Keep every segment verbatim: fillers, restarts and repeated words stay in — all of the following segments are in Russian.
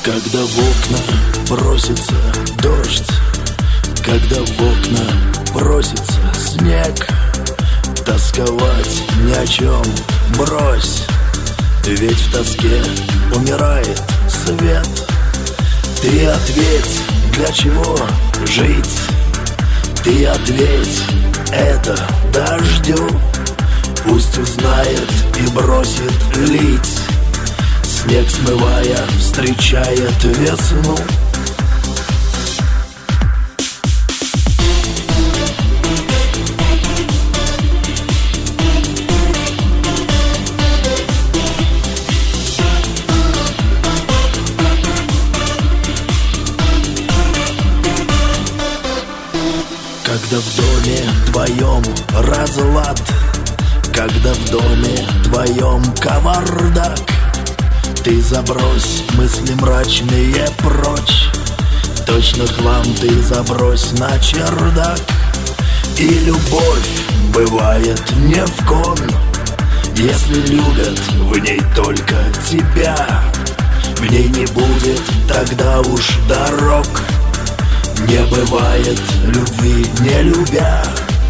Когда в окна бросится дождь, когда в окна бросится снег, тосковать ни о чем брось, ведь в тоске умирает свет. Ты ответь, для чего жить? Ты ответь это дождю, пусть узнает и бросит лить. Снег, смывая, встречает весну. Когда в доме твоем разлад, когда в доме твоем кавардак, ты забрось мысли мрачные прочь, точно хлам ты забрось на чердак. И любовь бывает не в кон, если любят в ней только тебя. В ней не будет тогда уж дорог, не бывает любви, не любя.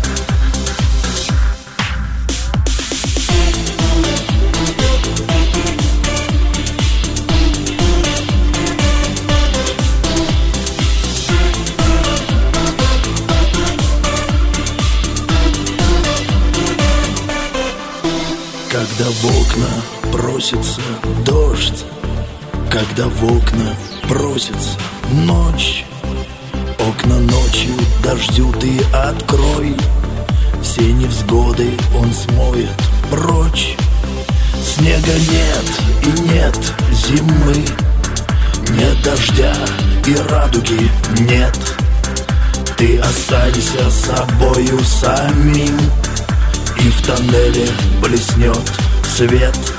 Когда в окна бросится дождь, когда в окна бросится ночь, окна ночью дождю ты открой, все невзгоды он смоет прочь. Снега нет и нет зимы, нет дождя и радуги нет. Ты останься собою самим, и в тоннеле блеснет свет.